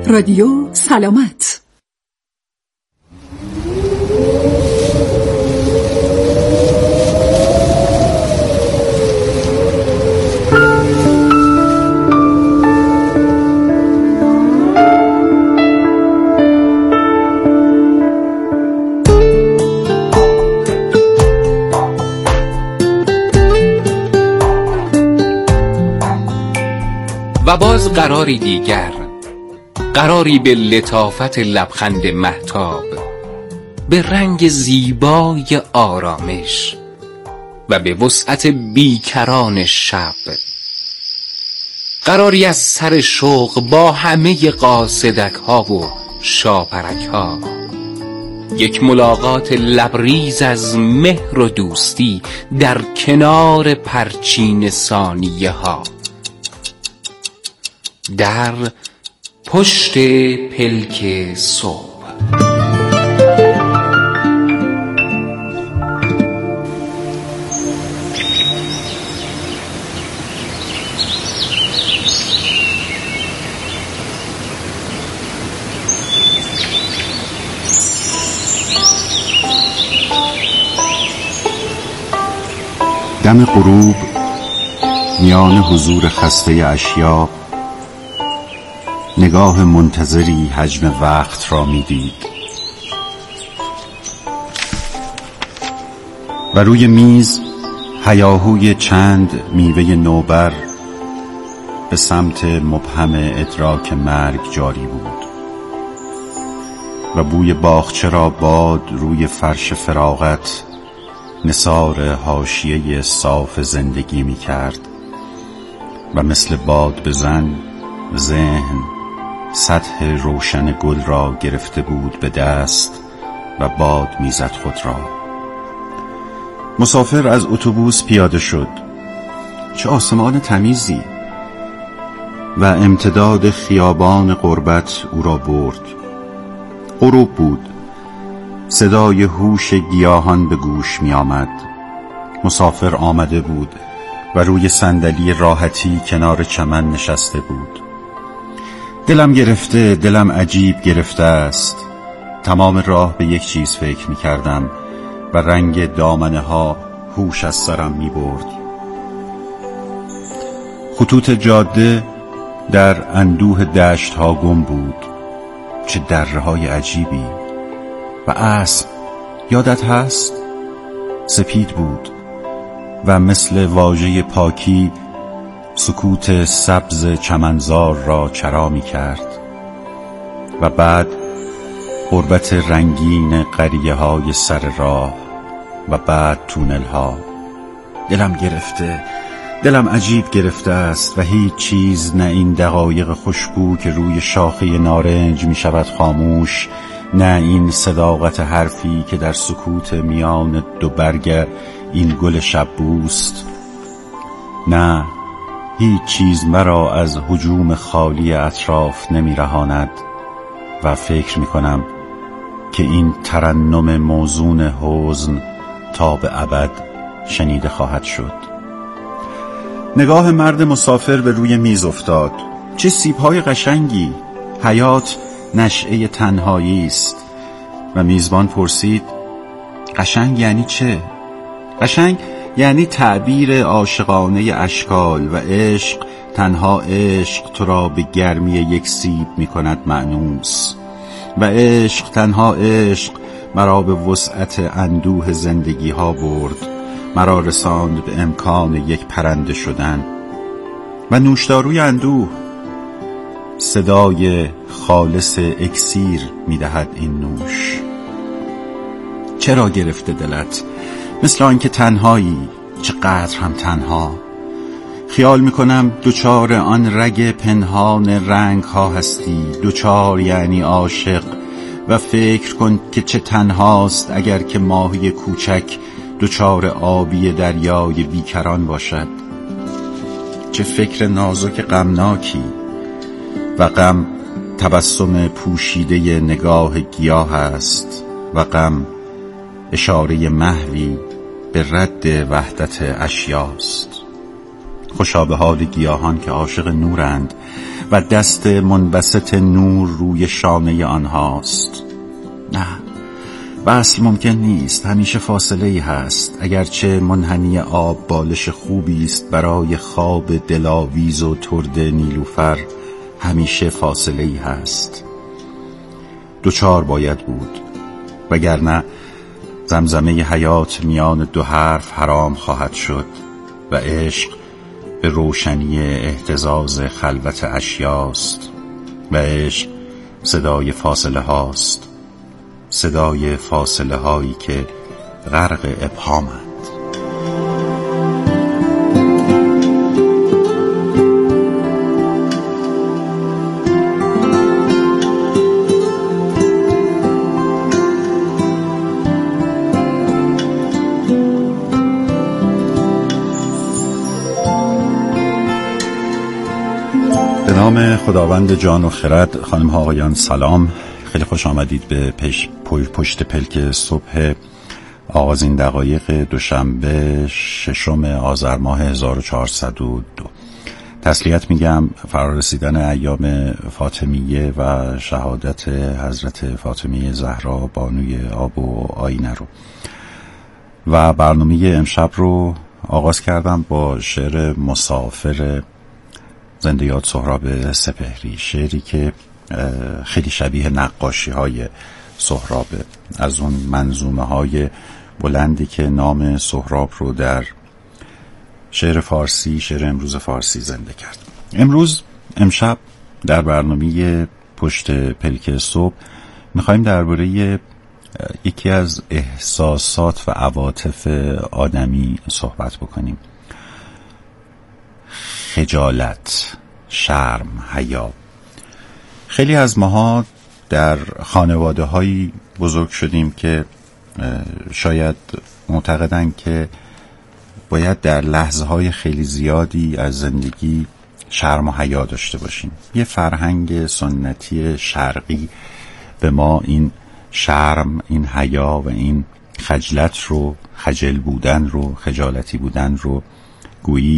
رادیو سلامت. و باز قراری دیگر، قراری به لطافت لبخند مهتاب، به رنگ زیبای آرامش و به وسعت بیکران شب، قراری از سر شوق با همه قاصدک ها و شاپرک ها، یک ملاقات لبریز از مهر و دوستی در کنار پرچین ثانیه ها، در پشت پلک صبح. دم غروب میان حضور خسته اشیا، نگاه منتظری حجم وقت را میدید و روی میز هیاهوی چند میوه نوبر به سمت مبهم ادراک مرگ جاری بود و بوی باغچه را باد روی فرش فراغت نثار حاشیه صاف زندگی میکرد و مثل باد بزن ذهن سطح روشن گل را گرفته بود به دست و باد میزد خود را. مسافر از اتوبوس پیاده شد. چه آسمان تمیزی! و امتداد خیابان غربت او را برد. غروب بود. صدای هوش گیاهان به گوش می آمد. مسافر آمده بود و روی صندلی راحتی کنار چمن نشسته بود. دلم گرفته، دلم عجیب گرفته است. تمام راه به یک چیز فکر می کردم و رنگ دامنه ها هوش از سرم می برد. خطوط جاده در اندوه دشت ها گم بود. چه دره های عجیبی. و اسب یادت هست؟ سپید بود و مثل واژه پاکی سکوت سبز چمنزار را چرا می کرد. و بعد غربت رنگین قریه های سر راه و بعد تونل ها. دلم گرفته، دلم عجیب گرفته است و هیچ چیز، نه این دقایق خوشبو که روی شاخه نارنج می شود خاموش، نه این صداقت حرفی که در سکوت میان دو برگ این گل شب‌بوست، نه هیچ چیز مرا از هجوم خالی اطراف نمی رهاند و فکر می کنم که این ترنم موزون حزن تا به ابد شنیده خواهد شد. نگاه مرد مسافر به روی میز افتاد. چه سیب‌های قشنگی! حیات نشعه تنهایی است. و میزبان پرسید قشنگ یعنی چه؟ قشنگ یعنی تعبیر عاشقانه اشکال و عشق، تنها عشق تو را به گرمی یک سیب می کند مأنوس و عشق، تنها عشق مرا به وسعت اندوه زندگی ها برد، مرا رساند به امکان یک پرنده شدن. و نوشداروی اندوه، صدای خالص اکسیر می دهد این نوش. چرا گرفته دلت؟ مثل آنکه تنهایی، چقدر هم تنها. خیال میکنم دوچار آن رگ پنهان رنگ ها هستی، دوچار یعنی عاشق. و فکر کن که چه تنهاست اگر که ماهی کوچک دوچار آبی دریای بیکران باشد. چه فکر نازک غمناکی. و غم تبسم پوشیده نگاه گیاه است و غم اشاره محوی به رد وحدت اشیاست. خوشا به حال گیاهان که عاشق نورند و دست منبسط نور روی شانه آنهاست. نه، وصل ممکن نیست، همیشه فاصله ای هست، اگرچه منحنی آب بالش خوبی است برای خواب دلاویز و ترد نیلوفر، همیشه فاصله ای هست. دوچار باید بود، وگرنه زمزمه حیات میان دو حرف حرام خواهد شد و عشق به روشنی اهتزاز خلوت اشیاست و عشق صدای فاصله هاست، صدای فاصله هایی که غرق ابهامند. به نام خداوند جان و خرد. خانم ها آقایان سلام، خیلی خوش آمدید به پشت پلک صبح آغازین دقایق دوشنبه 6 آذر ماه 1402. تسلیت میگم فرارسیدن ایام فاطمیه و شهادت حضرت فاطمیه زهرا بانوی آب و آینه رو. و برنامه امشب رو آغاز کردم با شعر مسافر زنده یاد سهراب سپهری، شعری که خیلی شبیه نقاشی های سهرابه، از اون منظومه های بلندی که نام سهراب رو در شعر فارسی، شعر امروز فارسی زنده کرد. امشب در برنامه پشت پلک صبح میخوایم درباره یکی از احساسات و عواطف آدمی صحبت بکنیم: خجالت، شرم، حیا. خیلی از ماها در خانواده هایی بزرگ شدیم که شاید معتقدن که باید در لحظه های خیلی زیادی از زندگی شرم و حیا داشته باشیم. یه فرهنگ سنتی شرقی به ما این شرم، این حیا و این خجلت رو، خجل بودن رو، خجالتی بودن رو گویی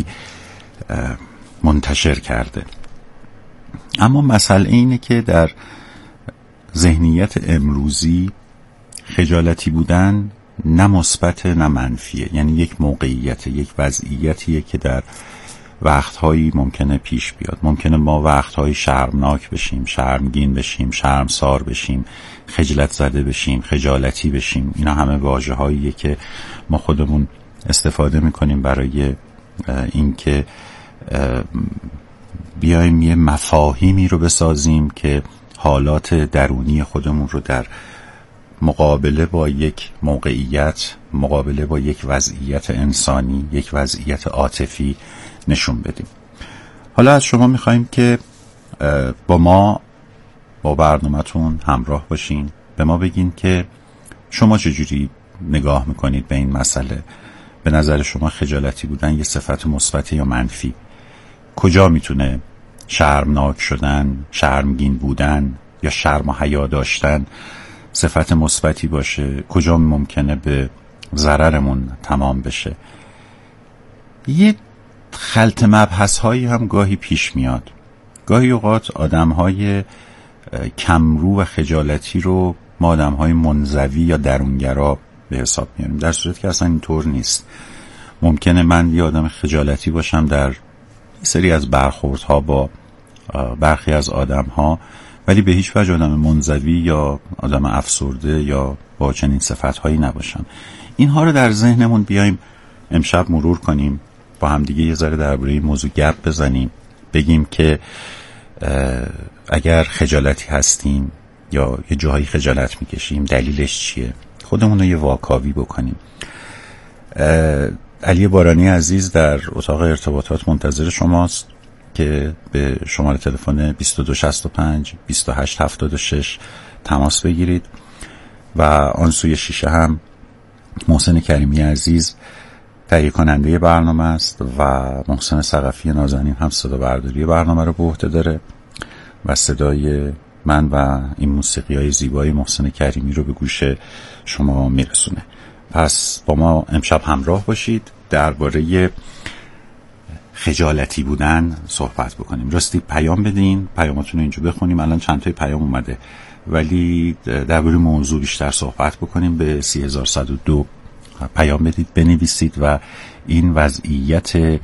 منتشر کرده. اما مسئله اینه که در ذهنیت امروزی خجالتی بودن نه مثبت نه منفیه، یعنی یک موقعیت، یک وضعیتیه که در وقتهایی ممکنه پیش بیاد. ممکنه ما وقتهایی شرمناک بشیم، شرمگین بشیم، شرمسار بشیم، خجلت زده بشیم، خجالتی بشیم. اینا همه واژه‌هاییه که ما خودمون استفاده میکنیم برای اینکه بیایم یه مفاهیمی رو بسازیم که حالات درونی خودمون رو در مقابله با یک موقعیت، مقابله با یک وضعیت انسانی، یک وضعیت عاطفی نشون بدیم. حالا از شما میخوایم که با برنامه‌تون همراه باشین، به ما بگین که شما چجوری نگاه میکنید به این مسئله. به نظر شما خجالتی بودن یه صفت مثبت یا منفی؟ کجا میتونه شرمناک شدن، شرمگین بودن یا شرم و حیا داشتن صفت مثبتی باشه؟ کجا ممکنه به ضررمون تمام بشه؟ یه خلط مبحث هایی هم گاهی پیش میاد. گاهی اوقات آدم های کمرو و خجالتی رو ما آدم های منزوی یا درونگرا به حساب میاریم، در صورتی که اصلا اینطور نیست. ممکنه من یه آدم خجالتی باشم در سری از برخوردها با برخی از آدمها، ولی به هیچ وجه آدم منزوی یا آدم افسرده یا با چنین صفتهایی نباشم. اینها رو در ذهنمون بیایم امشب مرور کنیم، با هم دیگه یه ذره درباره این موضوع گپ بزنیم، بگیم که اگر خجالتی هستیم یا یه جاهایی خجالت میکشیم دلیلش چیه، خودمون رو یه واکاوی بکنیم. علی بارانی عزیز در اتاق ارتباطات منتظر شماست که به شماره تلفن 2265 2876 تماس بگیرید و آن سوی شیشه هم محسن کریمی عزیز تهیه کننده برنامه است و محسن ثقفی نازنین هم صدا برداری برنامه رو به عهده داره و صدای من و این موسیقی‌های زیبای محسن کریمی رو به گوش شما میرسونه. پس با ما امشب همراه باشید، درباره خجالتی بودن صحبت بکنیم. راستی پیام بدین، پیاماتون رو اینجا بخونیم. الان چند تای پیام اومده، ولی درباره موضوع بیشتر صحبت بکنیم. به 3102 پیام بدید، بنویسید و این وضعیت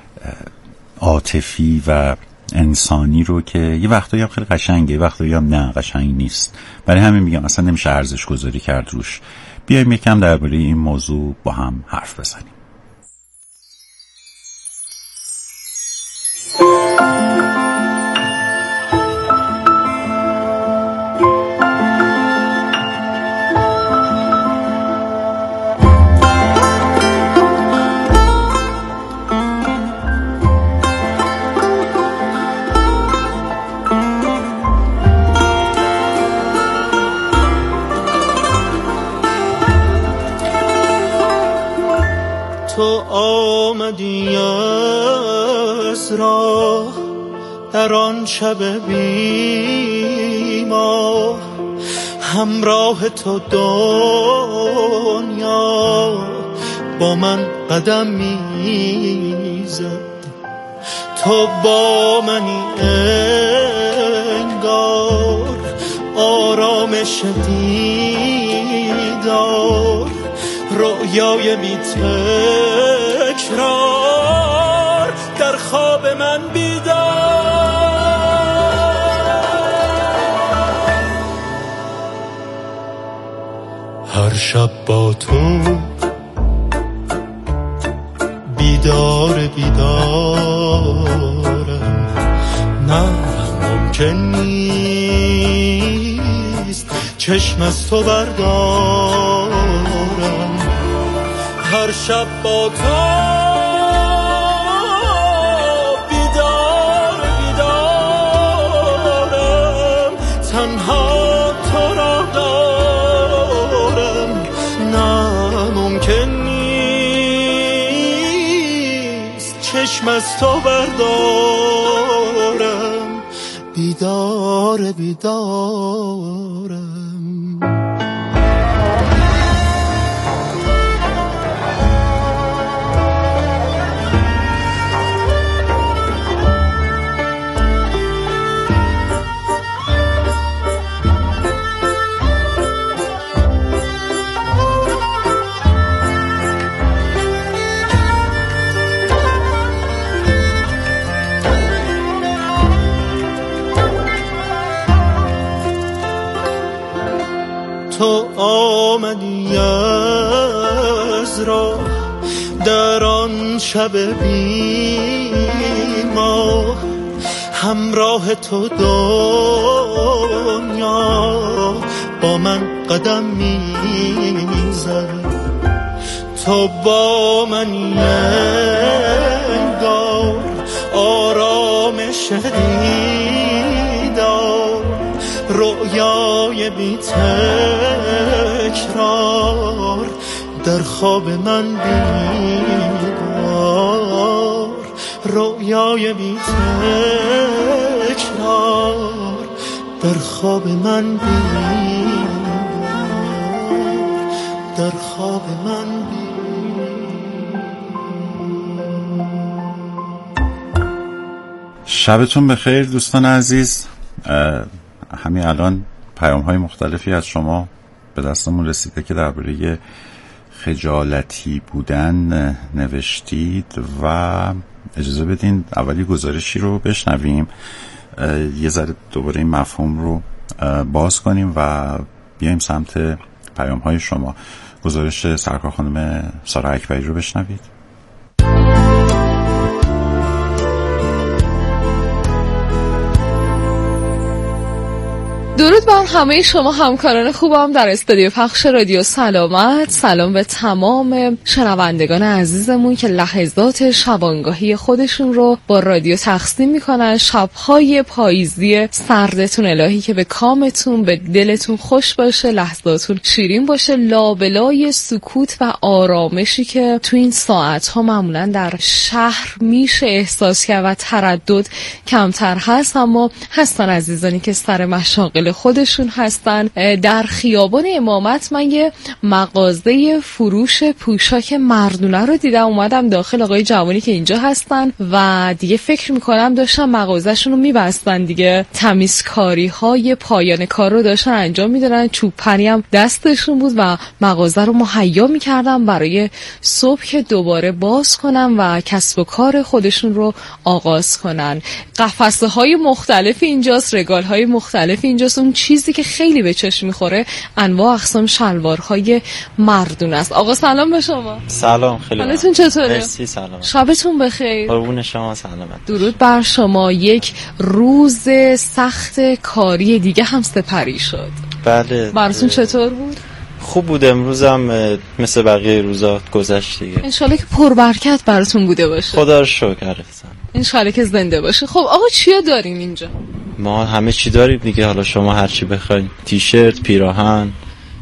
عاطفی و انسانی رو که یه وقتایی هم خیلی قشنگه، یه وقتایی هم نه قشنگ نیست، برای همین میگم اصلا نمیشه ارزش گذاری کرد روش. بیایم یکم درباره این موضوع با هم حرف بزنیم. تو آمدی از راه در آن شب بی‌ماه، همراه تو دنیا با من قدم میزد. تو با منی انگار، آرامش دیدار، رویای بی تکرار، در خواب من بیدار. هر شب با تو بیدار بیدارم، نه ممکن نیست چشم از تو بردارم. هر شب با تو بیدار بیدارم، تنها تو را دارم، نه ممکن نیست چشم از تو بردارم. بیدار بیدارم. تو آمدی از راه در آن شب بی‌ماه، همراه تو دنیا با من قدم میزد. تو با منی انگار، آرامش دیدار، رویای بی تکرار، در خواب من بیدار، رویای بی تکرار، در خواب من بیدار، در خواب من بیدار. شبتون بخیر دوستان عزیز. همین الان پیام‌های مختلفی از شما به دستمون رسیده که درباره خجالتی بودن نوشتید و اجازه بدین اولی گزارشی رو بشنویم، یه ذره دوباره این مفهوم رو باز کنیم و بیایم سمت پیام‌های شما. گزارش سرکار خانم سارا اکبری رو بشنوید. درود بر همه شما همکاران خوبم در استودیو پخش رادیو سلامت. سلام به تمام شنوندگان عزیزمون که لحظات شبانگاهی خودشون رو با رادیو تقسیم میکنن. شبهای پاییزی سردتون الهی که به کامتون به دلتون خوش باشه، لحظاتون شیرین باشه. لابلای سکوت و آرامشی که تو این ساعتها معمولا در شهر میشه احساس کرد و تردد کمتر هست، اما هستن عزیزانی که سر مشاغل خودشون خودشون هستن. در خیابان امامت من یه مغازه فروش پوشاک مردونه رو دیدم، اومدم داخل. آقای جوانی که اینجا هستن و دیگه فکر میکنم داشتن مغازه‌شون رو میبستن دیگه، تمیزکاری های پایان کار رو داشتن انجام میدادن، چوب پنی هم دستشون بود و مغازه رو مهیا میکردن برای صبح که دوباره باز کنن و کسب و کار خودشون رو آغاز کنن. قفسه های مختلف اینجاست، رگال های مختلف اینجاست. اون چیزی که خیلی به چشم میخوره انواع اقسام شلوارهای مردونه است. آقا سلام به شما. سلام، خیلی حالتون چطوره؟ مرسی، سلام. شبتون بخیر. قربون شما، سلامت. درود بر شما. یک روز سخت کاری دیگه هم سپری شد. بله. براتون چطور بود؟ خوب بود. امروزم مثل بقیه روزا گذشت دیگه. انشالله که پربرکت براتون بوده باشه. خدا رو شکر عزیزم. انشالله که زنده باشه. خب آقا چیا داریم اینجا؟ ما همه چی داریم دیگه، حالا شما هر چی بخواید. تیشرت، پیراهن،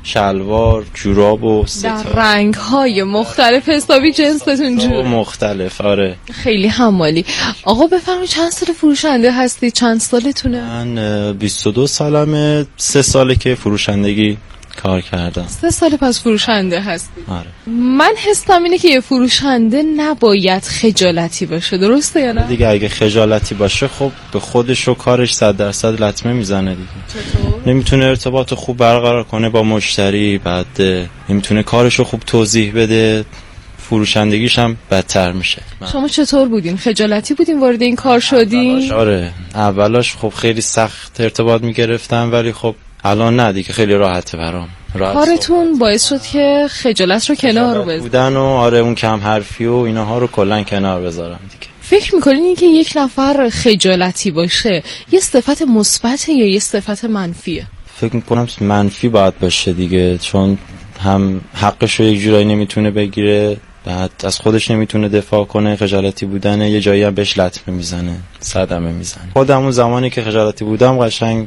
شلوار، جوراب و در رنگ‌های مختلف. حسابی جنستون جور مختلف. آره خیلی حمالی. آقا بفرمایید چند سال فروشنده هستی؟ چند سالتونه؟ من 22 سالمه. 3 ساله که فروشندگی کار کردم. 3 سال پس فروشنده هستی؟ آره. من حسم اینه که یه فروشنده نباید خجالتی باشه، درسته یا نه؟ دیگه اگه خجالتی باشه خب به خودش و کارش 100% لطمه میزنه دیگه. چطور؟ نمیتونه ارتباط خوب برقرار کنه با مشتری، بعد نمیتونه کارشو خوب توضیح بده، فروشندگیش هم بدتر میشه. شما چطور بودین؟ خجالتی بودین وارد این کار شدین؟ آره اولاش خب خیلی سخت ارتباط میگرفتم، ولی خب الان نه دیگه، خیلی راحته برام. کارتون باعث شد که خجالت رو کنار بذارید بودن و آره اون کم حرفی و اینها رو کلا کنار بذارم دیگه. فکر میکنین این که یک نفر خجالتی باشه یه صفت مثبته یا یه صفت منفیه؟ فکر میکنم منفی باید باشه دیگه، چون هم حقش رو یک جورایی نمیتونه بگیره، بعد از خودش نمیتونه دفاع کنه. خجالتی بودنه یه جایی هم بهش لطمه میزنه، صدمه میزنه. خودم اون زمانی که خجالتی بودم قشنگ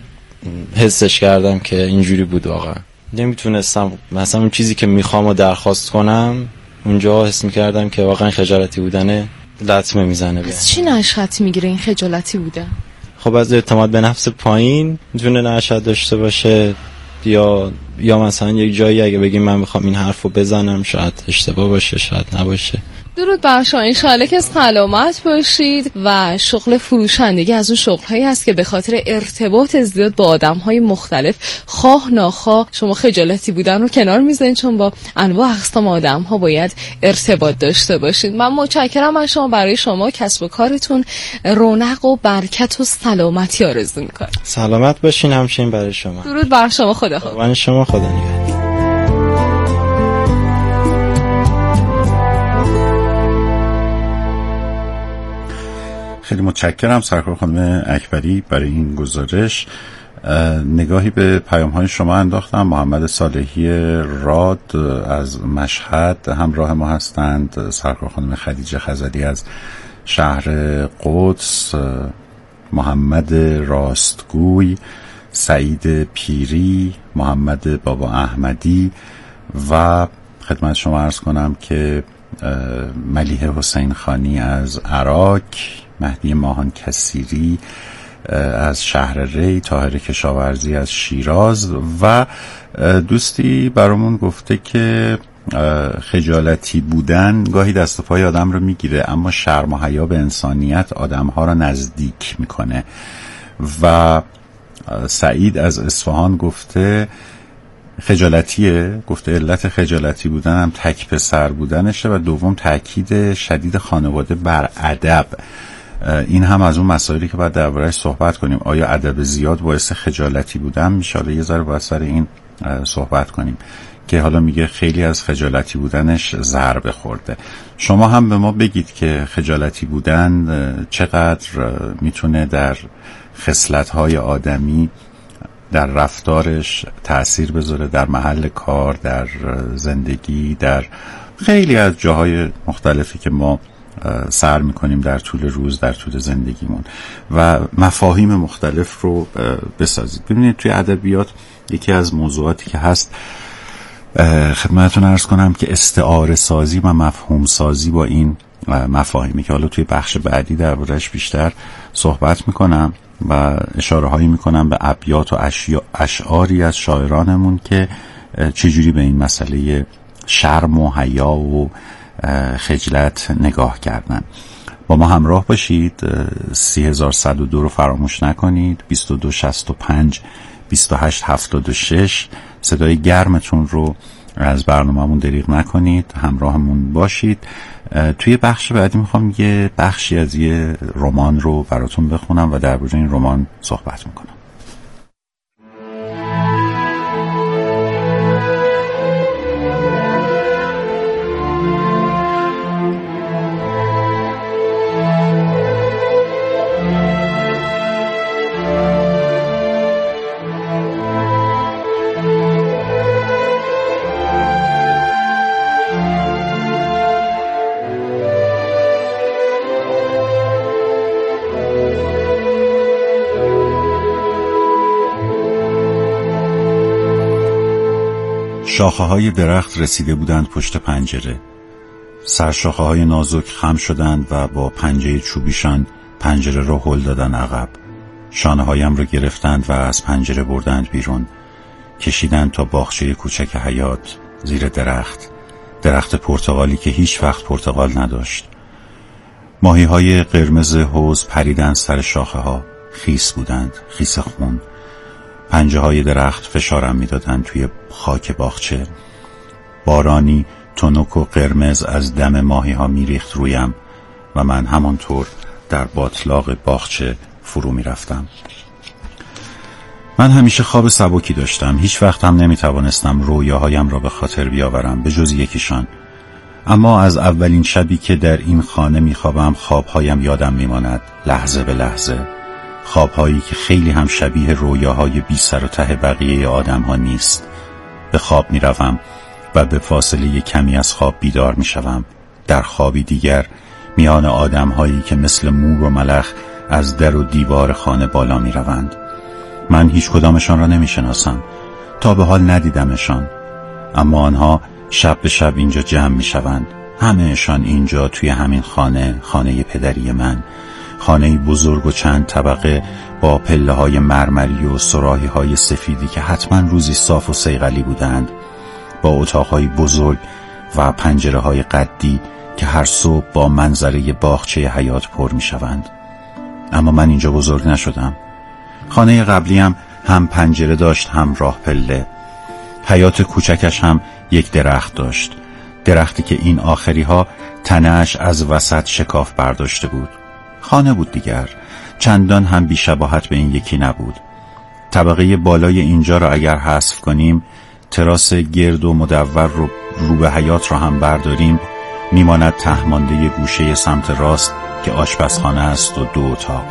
حسش کردم که اینجوری بود. واقعا نمیتونستم مثلا اون چیزی که میخوام و درخواست کنم، اونجا حس میکردم که واقعا خجالتی بودنه لطمه میزنه. از چی نشأت میگیره این خجالتی بودن؟ خب از اعتماد به نفس پایین میتونه نشأت داشته باشه، یا مثلا یک جایی اگه بگیم من میخوام این حرفو بزنم شاید اشتباه باشه، شاید نباشه. درود بر شما، انشالله که سلامت باشید. و شغل فروشندگی از اون شغل‌هایی هست که به خاطر ارتباط زیاد با آدم‌های مختلف خواه ناخواه شما خجالتی بودن رو کنار میذارین، چون با انواع اقسام آدم‌ها باید ارتباط داشته باشید. من متشکرم از شما. برای شما کسب و کارتون رونق و برکت و سلامتی آرزو می‌کنم. سلامت باشین همچنین برای شما. درود بر شما. خدا حافظ. قربان شما، خدا نگهدار. خیلی متشکرم سرکار خانم اکبری برای این گزارش. نگاهی به پیام‌های شما انداختم. محمد صالحی راد از مشهد همراه ما هستند، سرکار خانم خدیجه خزری از شهر قدس، محمد راستگوی، سعید پیری، محمد بابا احمدی و خدمت شما عرض کنم که ملیحه حسین خانی از عراق، مهدی ماهان کثیری از شهر ری، طاهر کشاورزی از شیراز و دوستی برامون گفته که خجالتی بودن گاهی دست و پای آدم رو میگیره، اما شرم و حیا به انسانیت آدمها رو نزدیک میکنه. و سعید از اصفهان گفته خجالتیه، گفته علت خجالتی بودن هم تک پسر بودنشه و دوم تأکید شدید خانواده بر ادب. این هم از اون مسائلی که باید درباره‌اش صحبت کنیم. آیا ادب زیاد باعث خجالتی بودن میشه؟ حالا یه ذره باید سر این صحبت کنیم که حالا میگه خیلی از خجالتی بودنش ضربه خورده. شما هم به ما بگید که خجالتی بودن چقدر میتونه در خصلت‌های آدمی، در رفتارش تأثیر بذاره، در محل کار، در زندگی، در خیلی از جاهای مختلفی که ما سر میکنیم در طول روز، در طول زندگیمون، و مفاهیم مختلف رو بسازید. ببینید توی ادبیات یکی از موضوعاتی که هست، خدمتتون عرض کنم که استعاره سازی و مفهوم سازی با این مفاهیمی که حالا توی بخش بعدی درباره‌اش بیشتر صحبت میکنم. و اشاره هایی میکنم به ابیات و اشعاری از شاعرانمون که چجوری به این مسئله شرم و حیا و خجلت نگاه کردن. با ما همراه باشید. 3102 رو فراموش نکنید. 2265 2876 صدای گرمتون رو از برنامه‌مون دریغ نکنید، همراهمون باشید. توی بخش بعدی میخوام یه بخشی از یه رمان رو براتون بخونم و درباره این رمان صحبت میکنم. شاخه های درخت رسیده بودند پشت پنجره. سرشاخه های نازک خم شدند و با پنجه چوبیشان پنجره را هل دادن عقب. شانه هایم را گرفتند و از پنجره بردند بیرون. کشیدند تا باغچه کوچک حیاط زیر درخت پرتقالی که هیچ وقت پرتقال نداشت. ماهی های قرمز حوض پریدند سر شاخه ها. خیس بودند، خیس خون. پنجه های درخت فشارم می دادن توی خاک باغچه. بارانی تنک و قرمز از دم ماهی ها می ریخت رویم و من همانطور در باطلاق باغچه فرو می رفتم. من همیشه خواب سبکی داشتم. هیچ وقت هم نمی توانستم رویاهایم را به خاطر بیاورم به جز یکیشان. اما از اولین شبی که در این خانه می خوابم خوابهایم یادم می ماند، لحظه به لحظه. خوابهایی که خیلی هم شبیه رویاهای بی سر و ته بقیه آدم ها نیست. به خواب می روم و به فاصله کمی از خواب بیدار می شوم. در خوابی دیگر میان آدم هایی که مثل مور و ملخ از در و دیوار خانه بالا می روند. من هیچ کدامشان را نمی شناسم. تا به حال ندیدمشان. اما آنها شب به شب اینجا جمع می شوند. همهشان اینجا توی همین خانه پدری من. خانه بزرگ و چند طبقه با پله های مرمری و سراحی های سفیدی که حتما روزی صاف و صیقلی بودند، با اتاقهای بزرگ و پنجره های قدی که هر صبح با منظره باغچه حیاط پر می شوند. اما من اینجا بزرگ نشدم. خانه قبلیم هم پنجره داشت هم راه پله. حیاط کوچکش هم یک درخت داشت. درختی که این آخری ها تنه‌اش از وسط شکاف برداشته بود. خانه بود دیگر، چندان هم بی‌شباهت به این یکی نبود. طبقه بالای اینجا را اگر حذف کنیم، تراس گرد و مدور رو به حیاط را هم برداریم، میماند تهمانده گوشه سمت راست که آشپزخانه است و 2 اتاق.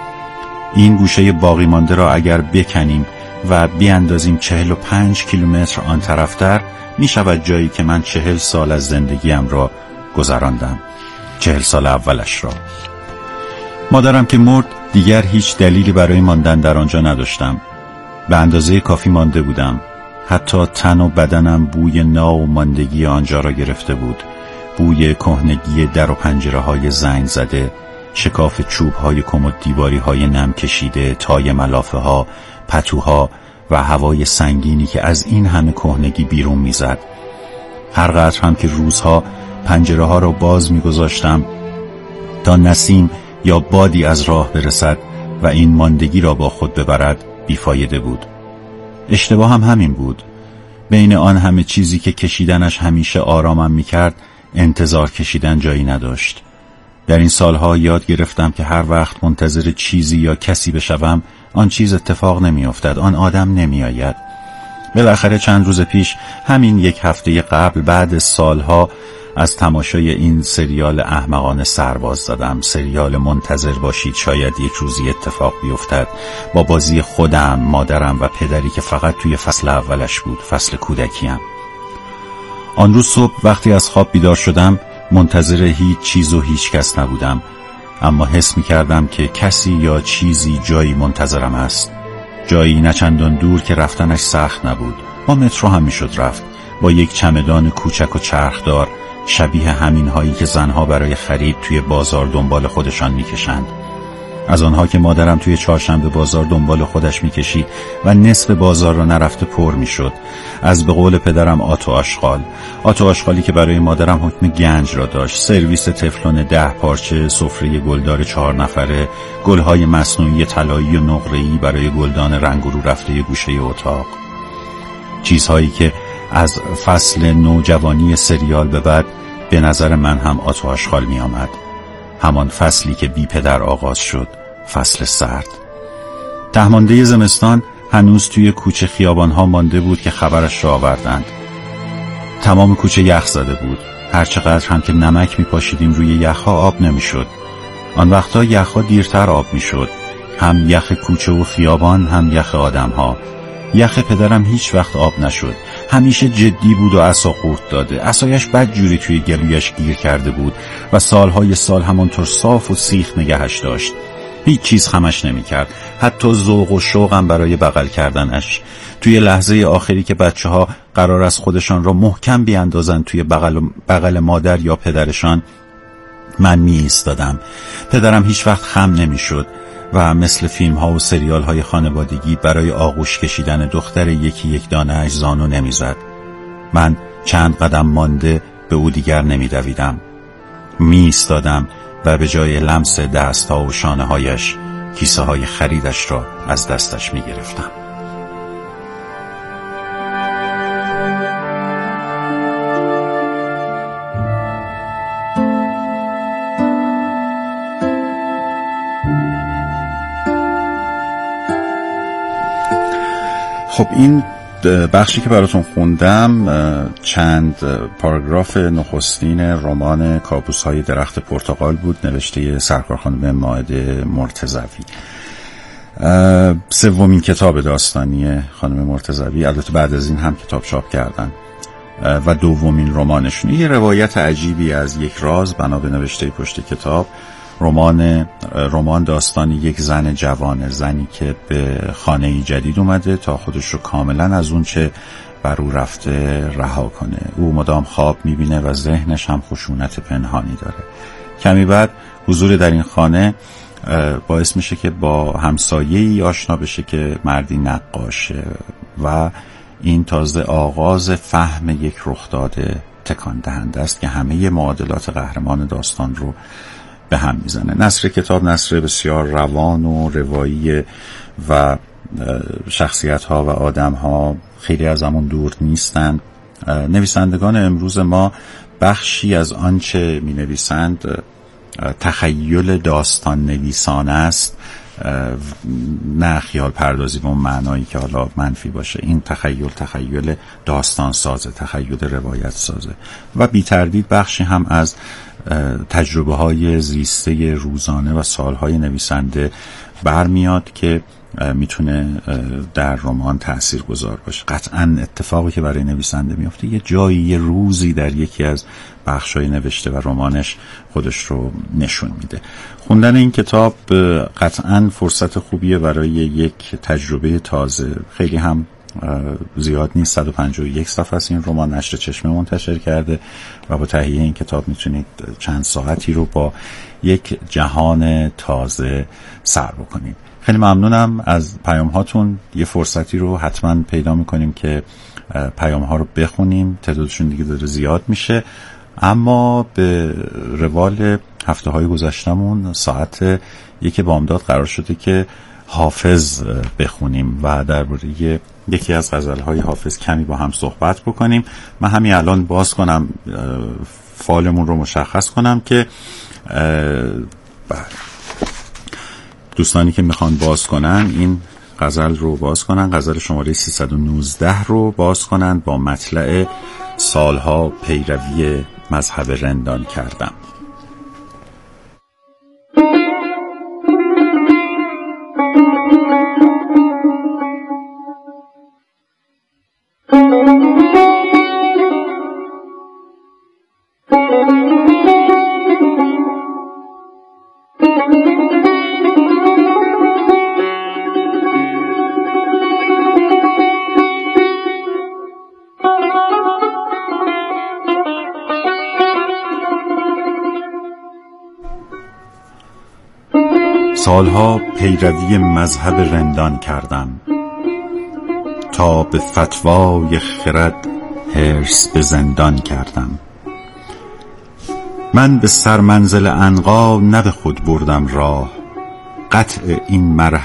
این گوشه باقی مانده را اگر بکنیم و بیاندازیم 45 کیلومتر آن طرفتر، می شود جایی که من 40 سال از زندگیم را گذراندم. 40 سال اولش را. مادرم که مرد دیگر هیچ دلیلی برای ماندن در آنجا نداشتم. به اندازه کافی مانده بودم. حتی تن و بدنم بوی نا و ماندگی آنجا را گرفته بود. بوی کهنگی در و پنجره های زنگ زده، شکاف چوب های کمد دیواری های نم کشیده، تای ملافه ها، پتوها و هوای سنگینی که از این همه کهنگی بیرون میزد. هر قدر هم که روزها پنجره ها را باز میگذاشتم تا نسیم یا بادی از راه برسد و این ماندگی را با خود ببرد، بیفایده بود. اشتباه هم همین بود. بین آن همه چیزی که کشیدنش همیشه آرامم میکرد، انتظار کشیدن جایی نداشت. در این سالها یاد گرفتم که هر وقت منتظر چیزی یا کسی بشوم، آن چیز اتفاق نمیافتد، آن آدم نمیآید. بالاخره چند روز پیش، همین 1 هفته قبل، بعد سالها از تماشای این سریال احمقانه سرباز زدم. سریال منتظر باشید شاید یک روزی اتفاق بیفتد، با بازی خودم، مادرم و پدری که فقط توی فصل اولش بود، فصل کودکیم. آن روز صبح وقتی از خواب بیدار شدم، منتظر هیچ چیز و هیچ کس نبودم، اما حس می کردم که کسی یا چیزی جایی منتظرم است. جایی نچندان دور که رفتنش سخت نبود. با مترو هم می شد رفت، با یک چمدان کوچک و چرخدار، شبیه همین هایی که زنها برای خرید توی بازار دنبال خودشان می کشند. از آنها که مادرم توی چهارشنبه بازار دنبال خودش میکشید و نصف بازار را نرفته پر میشد. از به قول پدرم آتو آشغالی که برای مادرم حکم گنج را داشت، سرویس تفلون 10 پارچه، سفره گلدار 4 نفره، گلهای مصنوعی طلایی و نقره‌ای برای گلدان رنگ رو رفته گوشه اتاق. چیزهایی که از فصل نوجوانی سریال به بعد به نظر من هم آتو آشغال می آمد. همان فصلی که بی پدر آغاز شد، فصل سرد. تهمانده زمستان هنوز توی کوچه خیابانها مانده بود که خبرش را آوردند. تمام کوچه یخ زده بود. هرچقدر هم که نمک می پاشیدیم روی یخها آب نمی شد. آن وقتا یخها دیرتر آب می شد. هم یخ کوچه و خیابان، هم یخ آدمها. یخ پدرم هیچ وقت آب نشد. همیشه جدی بود و عصا قورت داده. عصایش بدجوری توی گلویش گیر کرده بود و سالهای سال همانطور صاف و سیخ نگهش داشت. هیچ چیز خمش نمی کرد. حتی ذوق و شوقم برای بغل کردنش. توی لحظه آخری که بچه ها قرار است خودشان را محکم بیاندازند توی بغل مادر یا پدرشان، من می ایستادم. پدرم هیچ وقت خم نمی شد و مثل فیلم ها و سریال های خانوادگی برای آغوش کشیدن دختر یکی یک دانه اش زانو نمی زد. من چند قدم مانده به او دیگر نمی دویدم. می ایستادم و به جای لمس دست ها و شانه هایش کیسه های خریدش را از دستش می گرفتم. خب این بخشی که براتون خوندم چند پاراگراف نخستین رمان کابوس‌های درخت پرتقال بود، نوشته سرکار خانم مائده مرتضوی. سومین کتاب داستانی خانم مرتضوی، البته بعد از این هم کتاب چاپ کردن، و دومین رمانشون. یه روایت عجیبی از یک راز بنا به نوشته پشت کتاب. رمان داستانی یک زن جوانه، زنی که به خانه جدید اومده تا خودش رو کاملا از اون چه بر او رفته رها کنه. او مدام خواب میبینه و ذهنش هم خشونت پنهانی داره. کمی بعد حضور در این خانه باعث میشه که با همسایه‌ای آشنا بشه که مردی نقاشه و این تازه آغاز فهم یک رخداد تکان دهنده است که همه معادلات قهرمان داستان رو به هم میزنه. نثر کتاب نثر بسیار روان و روایی و شخصیت ها و آدم ها خیلی از همون دور نیستند. نویسندگان امروز ما بخشی از آنچه می نویسند تخیل داستان نویسانه است، نه خیال پردازی به اون معنایی که حالا منفی باشه. این تخیل داستان سازه، تخیل روایت سازه و بی تردید بخشی هم از تجربه های زیسته روزانه و سالهای نویسنده برمیاد که میتونه در رمان تأثیر گذار باشه. قطعا اتفاقی که برای نویسنده میفته یه جایی، یه روزی در یکی از بخشای نوشته و رمانش خودش رو نشون میده. خوندن این کتاب قطعا فرصت خوبیه برای یک تجربه تازه. خیلی هم زیاد نیست، 151 صفحه است این رمان، نشر چشمه منتشر کرده و با تهیه این کتاب میتونید چند ساعتی رو با یک جهان تازه سر بکنید. خیلی ممنونم از پیام هاتون. یه فرصتی رو حتما پیدا میکنیم که پیام ها رو بخونیم، تعدادشون دیگه داره زیاد میشه، اما به روال هفته های گذشتمون ساعت 1 بامداد قرار شده که حافظ بخونیم و درباره یکی از غزل‌های حافظ کمی با هم صحبت بکنیم. من همین الان باز کنم فالمون رو مشخص کنم که دوستانی که میخوان باز کنن این غزل رو باز کنن، غزل شماره 319 رو باز کنن با مطلع سالها پیروی مذهب رندان کردم. سالها پیروی مذهب رندان کردم تا به فتوای خرد حرص به زندان کردم. من به سرمنزل عنقا نه به خود بردم راه، قطع این مرحله